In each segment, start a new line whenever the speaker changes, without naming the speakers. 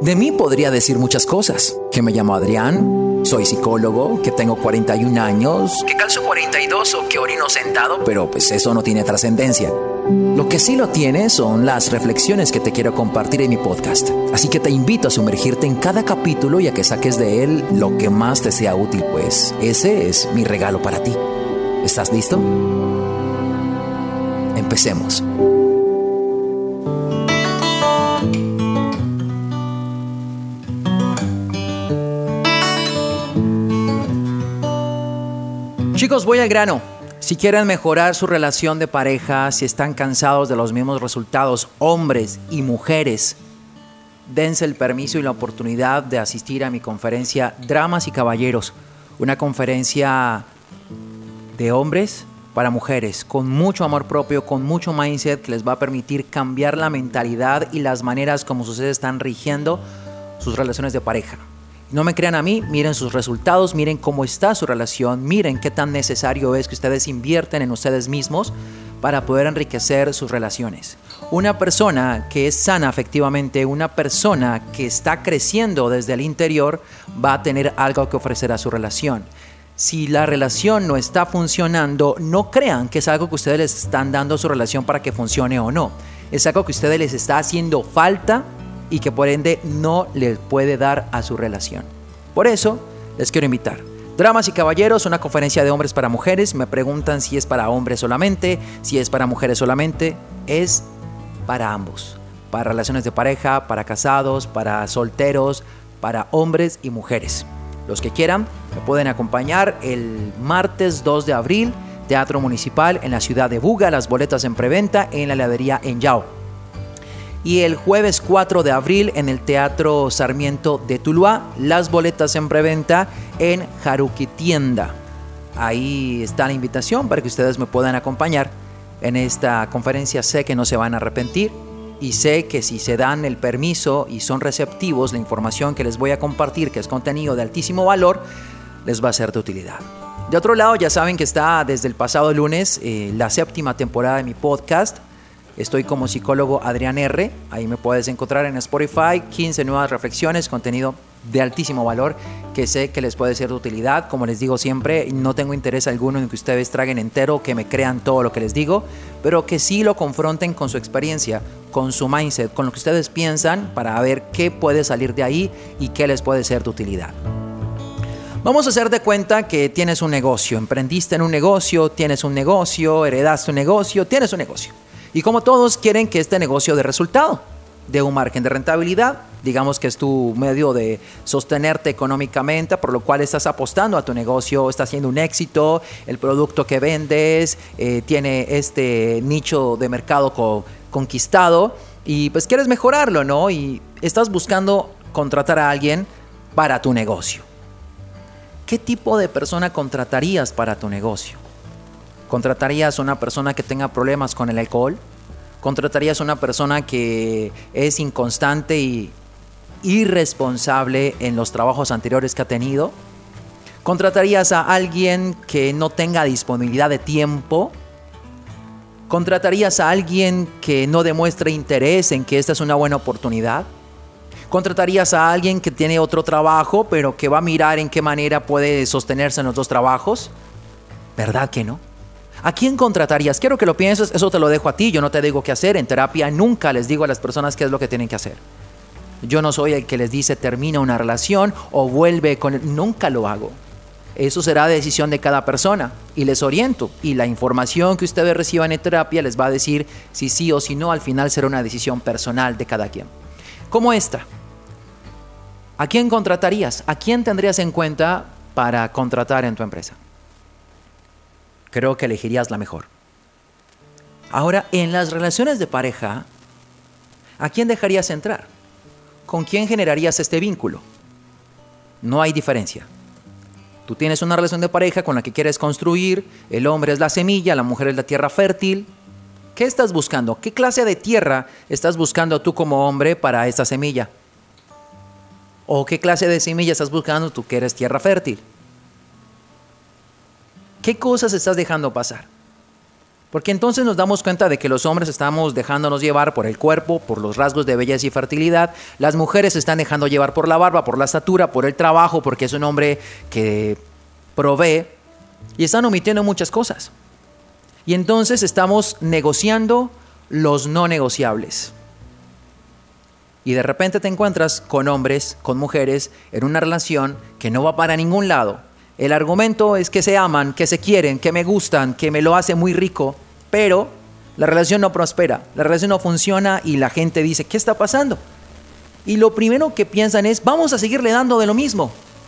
De mí podría decir muchas cosas, que me llamo Adrián, soy psicólogo, que tengo 41 años, que calzo 42 o que orino sentado, pero pues eso no tiene trascendencia. Lo que sí lo tiene son las reflexiones que te quiero compartir en mi podcast. Así que te invito a sumergirte en cada capítulo y a que saques de él lo que más te sea útil, pues ese es mi regalo para ti. ¿Estás listo? Empecemos. Chicos, voy al grano. Si quieren mejorar su relación de pareja, si están cansados de los mismos resultados, hombres y mujeres, dense el permiso y la oportunidad de asistir a mi conferencia Damas y Caballeros, una conferencia de hombres para mujeres, con mucho amor propio, con mucho mindset que les va a permitir cambiar la mentalidad y las maneras como ustedes están rigiendo sus relaciones de pareja. No me crean a mí, miren sus resultados, miren cómo está su relación, miren qué tan necesario es que ustedes invierten en ustedes mismos para poder enriquecer sus relaciones. Una persona que es sana afectivamente, una persona que está creciendo desde el interior, va a tener algo que ofrecer a su relación. Si la relación no está funcionando, no crean que es algo que ustedes les están dando a su relación para que funcione o no. Es algo que a ustedes les está haciendo falta y que por ende no les puede dar a su relación. Por eso les quiero invitar. Damas y Caballeros, una conferencia de hombres para mujeres. Me preguntan si es para hombres solamente, si es para mujeres solamente. Es para ambos. Para relaciones de pareja, para casados, para solteros, para hombres y mujeres. Los que quieran me pueden acompañar el martes 2 de abril, Teatro Municipal en la ciudad de Buga. Las boletas en preventa en la heladería En Yao. Y el jueves 4 de abril en el Teatro Sarmiento de Tuluá, las boletas en preventa en Haruki Tienda. Ahí está la invitación para que ustedes me puedan acompañar en esta conferencia. Sé que no se van a arrepentir y sé que si se dan el permiso y son receptivos, la información que les voy a compartir, que es contenido de altísimo valor, les va a ser de utilidad. De otro lado, ya saben que está desde el pasado lunes la 7ª temporada de mi podcast. Estoy como psicólogo Adrián R. Ahí me puedes encontrar en Spotify. 15 nuevas reflexiones, contenido de altísimo valor que sé que les puede ser de utilidad. Como les digo siempre, no tengo interés alguno en que ustedes traguen entero, que me crean todo lo que les digo, pero que sí lo confronten con su experiencia, con su mindset, con lo que ustedes piensan para ver qué puede salir de ahí y qué les puede ser de utilidad. Vamos a hacer de cuenta que tienes un negocio, emprendiste en un negocio, tienes un negocio, heredaste un negocio, tienes un negocio. Y como todos quieren que este negocio dé resultado, dé un margen de rentabilidad, digamos que es tu medio de sostenerte económicamente, por lo cual estás apostando a tu negocio, está siendo un éxito, el producto que vendes tiene este nicho de mercado conquistado y pues quieres mejorarlo, ¿no? Y estás buscando contratar a alguien para tu negocio. ¿Qué tipo de persona contratarías para tu negocio? ¿Contratarías a una persona que tenga problemas con el alcohol? ¿Contratarías a una persona que es inconstante y irresponsable en los trabajos anteriores que ha tenido? ¿Contratarías a alguien que no tenga disponibilidad de tiempo? ¿Contratarías a alguien que no demuestre interés en que esta es una buena oportunidad? ¿Contratarías a alguien que tiene otro trabajo, pero que va a mirar en qué manera puede sostenerse en los dos trabajos? ¿Verdad que no? ¿A quién contratarías? Quiero que lo pienses, eso te lo dejo a ti, yo no te digo qué hacer. En terapia nunca les digo a las personas qué es lo que tienen que hacer. Yo no soy el que les dice termina una relación o vuelve con él, nunca lo hago. Eso será decisión de cada persona y les oriento. Y la información que ustedes reciban en terapia les va a decir si sí o si no, al final será una decisión personal de cada quien. Como esta. ¿A quién contratarías? ¿A quién tendrías en cuenta para contratar en tu empresa? Creo que elegirías la mejor. Ahora, en las relaciones de pareja, ¿a quién dejarías entrar? ¿Con quién generarías este vínculo? No hay diferencia. Tú tienes una relación de pareja con la que quieres construir, el hombre es la semilla, la mujer es la tierra fértil. ¿Qué estás buscando? ¿Qué clase de tierra estás buscando tú como hombre para esta semilla? ¿O qué clase de semilla estás buscando tú que eres tierra fértil? ¿Qué cosas estás dejando pasar? Porque entonces nos damos cuenta de que los hombres estamos dejándonos llevar por el cuerpo, por los rasgos de belleza y fertilidad. Las mujeres se están dejando llevar por la barba, por la estatura, por el trabajo, porque es un hombre que provee. Y están omitiendo muchas cosas. Y entonces estamos negociando los no negociables. Y de repente te encuentras con hombres, con mujeres, en una relación que no va para ningún lado. El argumento es que se aman, que se quieren, que me gustan, que me lo hace muy rico, pero la relación no prospera, la relación no funciona y la gente dice, ¿qué está pasando? Y lo primero que piensan es, vamos a seguirle dando de lo mismo.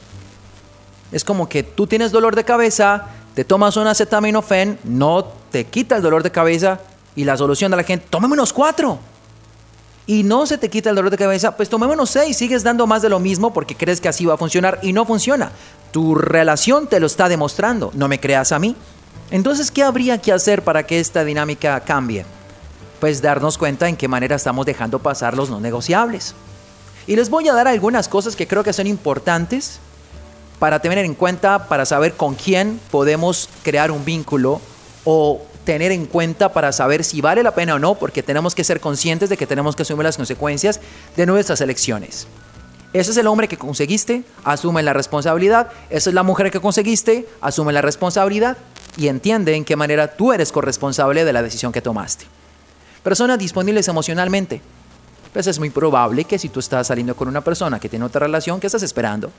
Es como que tú tienes dolor de cabeza, te tomas un acetaminofén, no te quita el dolor de cabeza y la solución de la gente, tomémonos 4. Y no se te quita el dolor de cabeza, pues tomémonos 6, sigues dando más de lo mismo porque crees que así va a funcionar y no funciona. Tu relación te lo está demostrando, no me creas a mí. Entonces, ¿qué habría que hacer para que esta dinámica cambie? Pues darnos cuenta en qué manera estamos dejando pasar los no negociables. Y les voy a dar algunas cosas que creo que son importantes para tener en cuenta, para saber con quién podemos crear un vínculo o tener en cuenta para saber si vale la pena o no, porque tenemos que ser conscientes de que tenemos que asumir las consecuencias de nuestras elecciones. Ese es el hombre que conseguiste, asume la responsabilidad. Esa es la mujer que conseguiste, asume la responsabilidad y entiende en qué manera tú eres corresponsable de la decisión que tomaste. Personas disponibles emocionalmente. Pues es muy probable que si tú estás saliendo con una persona que tiene otra relación, ¿qué estás esperando?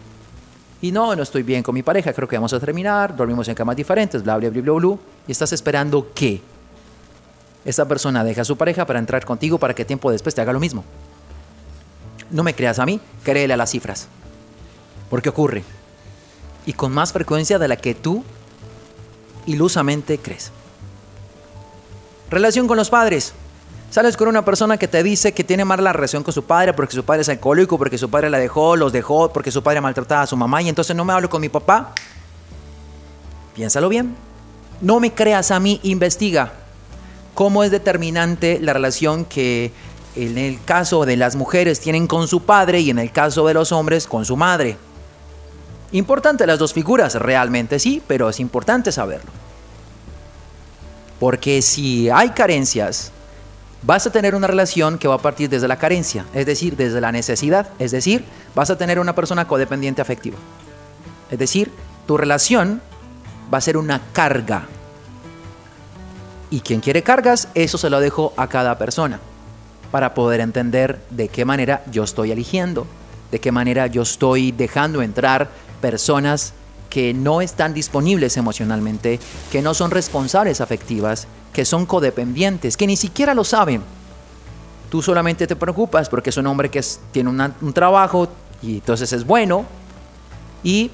Y no estoy bien con mi pareja, creo que vamos a terminar, dormimos en camas diferentes, bla, bla, bla, bla, bla. Y estás esperando que esta persona deje a su pareja para entrar contigo para que tiempo después te haga lo mismo. No me creas a mí, créele a las cifras. Porque ocurre. Y con más frecuencia de la que tú ilusamente crees. Relación con los padres. Sales con una persona que te dice que tiene mala relación con su padre porque su padre es alcohólico, porque su padre la dejó, los dejó, porque su padre maltrataba a su mamá y entonces no me hablo con mi papá. Piénsalo bien. No me creas a mí, investiga cómo es determinante la relación que en el caso de las mujeres tienen con su padre y en el caso de los hombres con su madre. Importante las dos figuras, realmente sí, pero es importante saberlo. Porque si hay carencias, vas a tener una relación que va a partir desde la carencia, es decir, desde la necesidad, es decir, vas a tener una persona codependiente afectiva. Es decir, tu relación va a ser una carga. Y quien quiere cargas, eso se lo dejo a cada persona para poder entender de qué manera yo estoy eligiendo, de qué manera yo estoy dejando entrar personas que no están disponibles emocionalmente, que no son responsables afectivas, que son codependientes, que ni siquiera lo saben. Tú solamente te preocupas porque es un hombre que tiene un trabajo y entonces es bueno y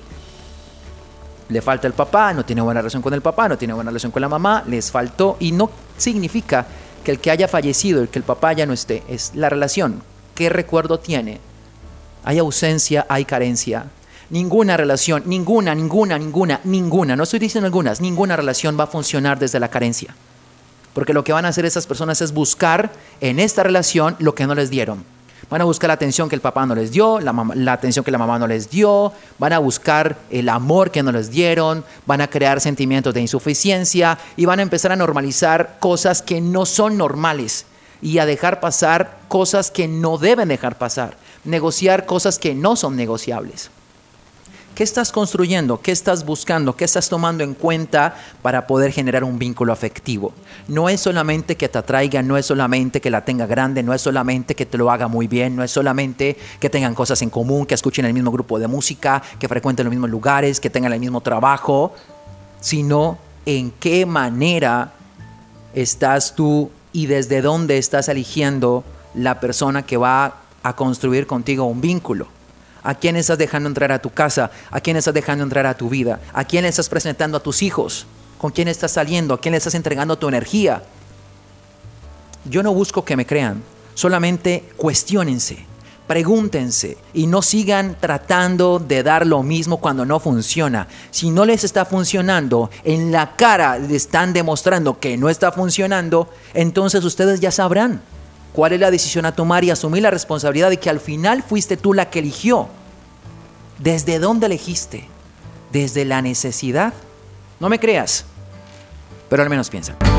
le falta el papá, no tiene buena relación con el papá, no tiene buena relación con la mamá, les faltó y no significa que el que haya fallecido, el que el papá ya no esté, es la relación. ¿Qué recuerdo tiene? Hay ausencia, hay carencia. Ninguna relación, ninguna, no estoy diciendo algunas, ninguna relación va a funcionar desde la carencia. Porque lo que van a hacer esas personas es buscar en esta relación lo que no les dieron. Van a buscar la atención que el papá no les dio, la atención que la mamá no les dio, van a buscar el amor que no les dieron, van a crear sentimientos de insuficiencia y van a empezar a normalizar cosas que no son normales y a dejar pasar cosas que no deben dejar pasar, negociar cosas que no son negociables. ¿Qué estás construyendo? ¿Qué estás buscando? ¿Qué estás tomando en cuenta para poder generar un vínculo afectivo? No es solamente que te atraiga, no es solamente que la tenga grande, no es solamente que te lo haga muy bien, no es solamente que tengan cosas en común, que escuchen el mismo grupo de música, que frecuenten los mismos lugares, que tengan el mismo trabajo, sino en qué manera estás tú y desde dónde estás eligiendo la persona que va a construir contigo un vínculo. ¿A quién estás dejando entrar a tu casa? ¿A quién estás dejando entrar a tu vida? ¿A quién estás presentando a tus hijos? ¿Con quién estás saliendo? ¿A quién le estás entregando tu energía? Yo no busco que me crean, solamente cuestiónense, pregúntense y no sigan tratando de dar lo mismo cuando no funciona. Si no les está funcionando, en la cara les están demostrando que no está funcionando, entonces ustedes ya sabrán cuál es la decisión a tomar y asumir la responsabilidad de que al final fuiste tú la que eligió. ¿Desde dónde elegiste? ¿Desde la necesidad? No me creas, pero al menos piensa.